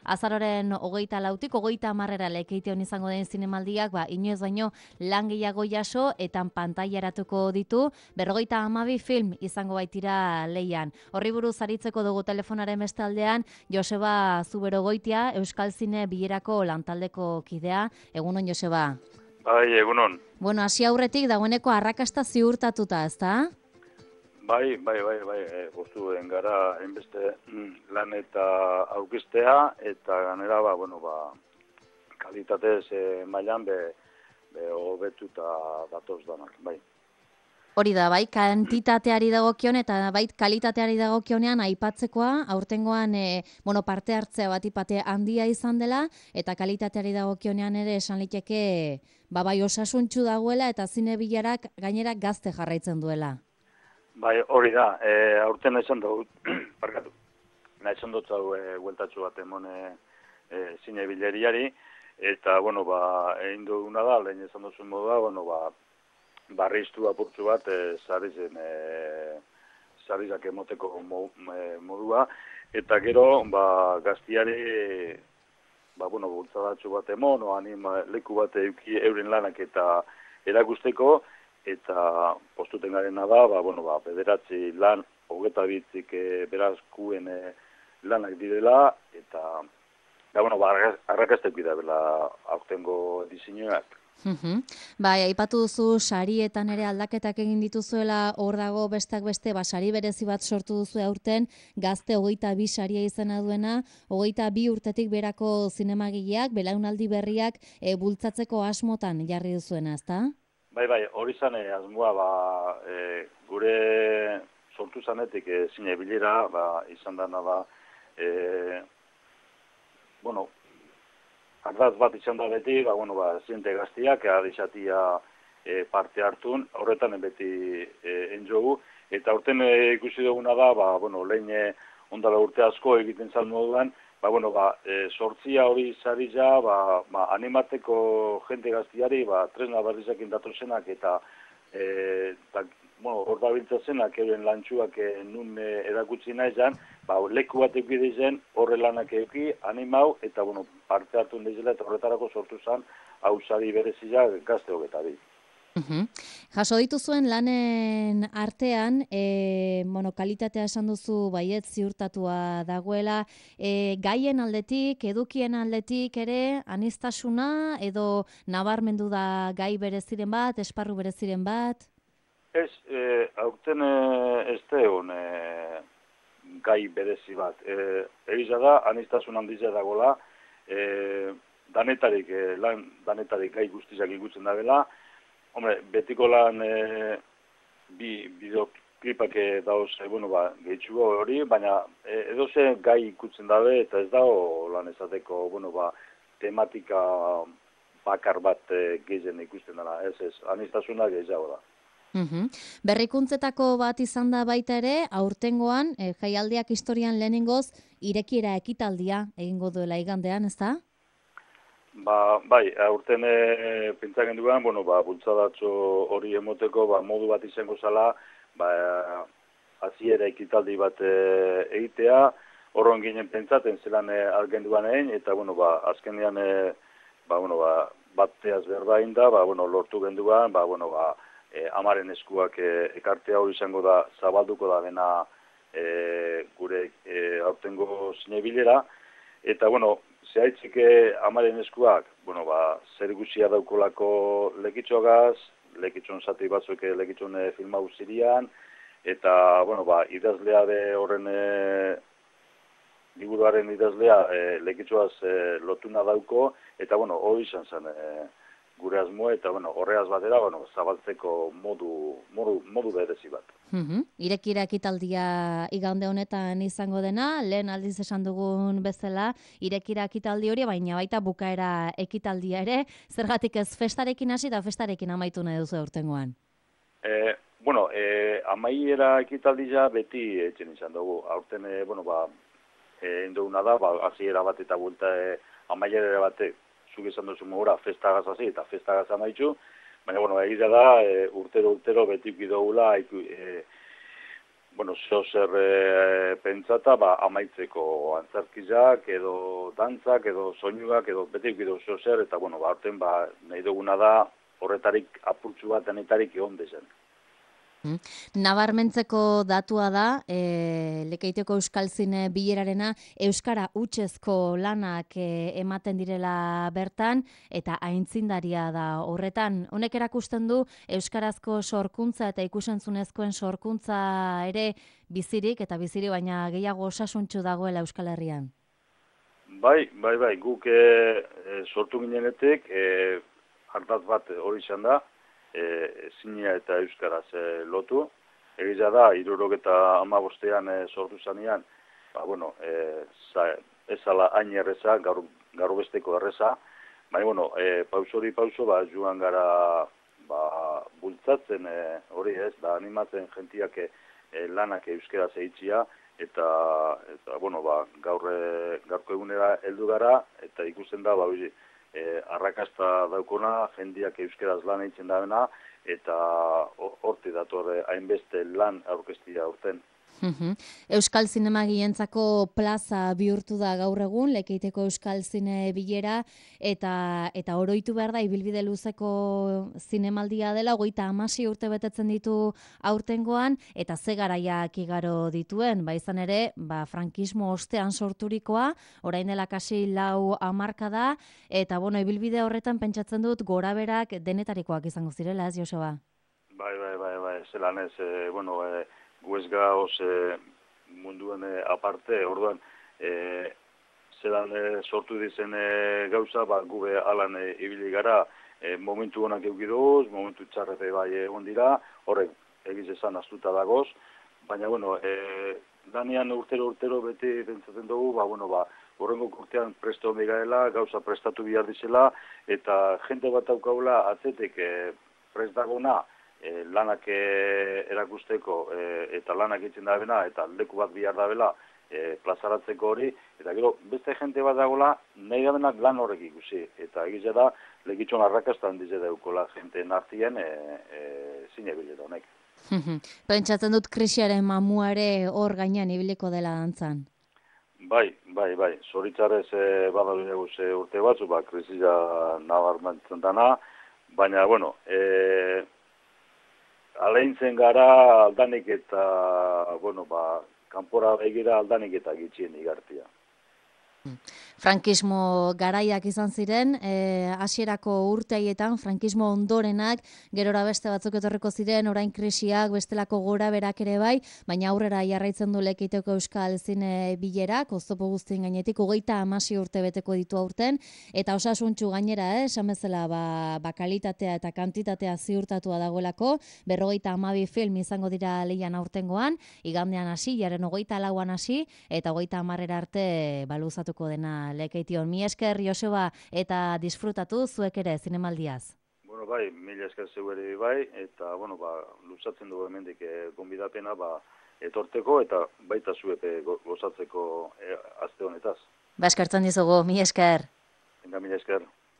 azaroren 24tik 30 lekeiteon izango den zinemaldiak, inoiz baino lan gehiago jaso eta pantailaratuko ditu, 52 film izango baitira leian. Horri buruz aritzeko dugu telefonaren bestaldean, Joseba Zuberogoitia, Euskal Zine bilerako lantaldeko kidea. Egunon, Joseba. Bai, egunon. Bueno, hasi aurretik dagoeneko arrakasta ziurtatuta, ezta? Bai, goztuen gara hainbeste lan eta aurkeztea, eta ganera, kalitatez mailan hobetuta datoz danak, bai. Hori da, bai, kantitateari dagokion eta bai kalitateari dagokionean aipatzekoa, aurtengoan parte hartzea batipate handia izan dela, eta kalitateari dagokionean ere esan liteke bai osasuntsu dagoela eta zine bilarak gainera gazte jarraitzen duela. Bai, hori da, aurten esan dut, parkatu, esan dut hau hueltatxo bat emone zine bileriari, eta, egin duguna da, lehen esan duzun modua, barriztu apurtzu bat sarizak emoteko modua, eta gero gaztiari bultzadatxo bat emon, leku bat euren lanak eta erakusteko, eta postuten garena da, bederatzi lan, 22 berazkuen lanak direla, eta arrakasteko idabela aurtengo diseinuak. Bai, aipatu duzu sarietan ere aldaketak egin dituzuela, hor dago bestak beste, sari berezi bat sortu duzu aurten, gazte 22 saria izena duena, 22 urtetik berako zinemagileak, belaunaldi berriak bultzatzeko asmotan jarri duzuena, ezta? Bai, hori zan asmoa, gure sortu zanetik zine bilera, izan dana da, ardaz bat izan da beti, ziente gaztiak, adizatia parte hartun, horretan beti enjogu, eta horten ikusi duguna da, lehen ondala urte asko egiten zan moduan, sortzia hori zarila, animateko jente gaztiari, tresna berrizakin datozenak, eta hor dabiltzazenak euren lantxuak nun erakutsi nahi zen, leku bat eukide zen, horre lanak euki, animau, eta parte hartu dizela, eta horretarako sortu zen, hau sari berezia gazte hogetabi. Jaso dituzuen lanen artean, kalitatea esan duzu baiet ziurtatua dagoela, gaien aldetik, edukien aldetik ere, aniztasuna edo nabarmendu da gai bereziren bat, esparru bereziren bat? Ez, aurten ez da egon gai berezi bat. Egiza da, anistasun handizia dagoela, danetarik gai guztizak ikutzen da bela. Betiko lan bideoklipak dauz, gehitxugo hori, baina edoze gai ikutzen dabe eta ez dago lan ezateko, tematika bakar bat gehien ikusten dela. Ez, anistasuna gehiago da. Berrikuntzetako bat izan da baita ere, aurtengoan, jaialdiak historian lehenengoz, irekiera ekitaldia egingo duela igandean, ez da? Bai, aurten pentsaken duan, bultzadatxo hori emoteko, modu bat izango zala, hasiera ekitaldi bat egitea, horren ginen pentsaten zelan algen duan egin, eta, azkenean, bateaz berbain da, lortu genduan, amaren eskuak ekartea hori izango da, zabalduko da dena gure aurtengo zinebilera, eta, zehaitzik amaren eskuak, zer guzia daukolako lekitxogaz, lekitxon zati batzuk lekitxon filmau zirian, eta, idazlea de horren, liburuaren idazlea lekitxoaz lotuna dauko, eta, hori izan zen gure asmoa, eta, horreaz batera, zabaltzeko modu berezi bat. Irekira ekitaldia igande honetan izango dena, lehen aldiz esan dugun bezala, irekira ekitaldi hori, baina baita bukaera ekitaldia ere, zergatik ez festarekin hasi eta festarekin amaitu nahi duzu aurtengoan? Amaiera ekitaldia beti etxen izan dugu. Aurten, enduguna da, hasiera bat eta buelta amaiera bate, zuk esan duzu mogura, festagaz hasi eta festagaz amaitzu, baina, egitea da, urtero beti ukidogula, bueno, zer pentsata, amaitzeko antzarkizak, edo dantzak, edo soinuak, edo betik edo zer, eta, bueno, aurten, nahi duguna da, horretarik apurtzu bat denetarik egon dezen. Nabarmentzeko datua da, Lekeitioko Euskal Zine bilerarena, euskara hutsezko lanak ematen direla bertan, eta aintzindaria da horretan. Honek erakusten du, euskarazko sorkuntza eta ikusentzunezkoen sorkuntza ere bizirik, eta bizirik baina gehiago osasuntsu dagoela Euskal Herrian. Bai, guk sortu ginenetik, hartaz bat hori izan da, zinia eta euskaraz lotu. Egiza da, 1975an sortu zanean, ez ala hain erreza, gaur besteko erreza, baina, bueno, pausori pauso, joan gara bultzatzen hori ez, animatzen jentiak lanak euskaraz eitzia, eta gaurko egunera heldu gara, eta ikusten da, arrakasta daukona, jendiak euskaraz lan eitzen dabena, eta horti dator hainbeste lan aurkeztia urten. Euskal Zinemagilentzako plaza bihurtu da gaur egun, Lekeiteko Euskal Zine bilera, eta oroitu behar da, ibilbide luzeko zinemaldia dela, 36 urte betetzen ditu aurtengoan, eta ze garaiak igaro dituen, izan ere, frankismo ostean sorturikoa, orain dela kasi 4 hamarkada, eta ibilbide horretan pentsatzen dut goraberak denetarikoak izango zirela, ez Joseba? Bai, zelan ez, gu ez gaoz munduen aparte, orduan, zelan sortu dizen gauza, gube alan ibili gara, momentu honak eukiduz, momentu txarrepe egon dira, horrek egiz esan astuta dagoz, baina, danean urtero beti pentsatzen dugu, horrengo urtean presto megaela, gauza prestatu bihar dizela, eta jente bat daukaula atzetik prest dagona, lanak erakusteko eta lanak itzen dabena eta leku bat bihar dabela plazaratzeko hori, eta gero beste jente bat dagoela nahi dabenak lan horrek ikusi, eta egize da lekitxon arrakastan dize daukola jente nartien zine bileta honek. Pentsatzen dut krisiaren mamuare hor gainean ibiliko dela dantzan. Bai, zoritzarez badalunegu urte batzu, krisia nabarmentzen dana, baina, aleintzen gara aldanik eta, kanpora begira aldanik eta gitxien igartia. Frankismo garaiak izan ziren, hasierako urteietan, frankismo ondorenak, gerora beste batzuk etorriko ziren, orain krisiak, bestelako gora berak ere bai, baina aurrera jarraitzen du Lekeitioko Euskal Zine bilerak, oztopo guztien gainetik, 36 urte beteko ditu aurten, eta osasuntxu gainera, esan bezala, kalitatea eta kantitatea ziurtatua dagoelako, 52 film izango dira leian aurtengoan, igandean hasi, jaren 24an hasi, eta 30 arte baluzatuko dena Lekeition. Mi esker, Joseba, eta disfrutatu zuek ere zinemaldiaz. Mila esker zeueri bai, eta, luzatzen dugu hemendik gonbidapena etorteko, eta baita zuek gozatzeko aste honetaz. Eskertzen dizugu, mi esker. Mila esker.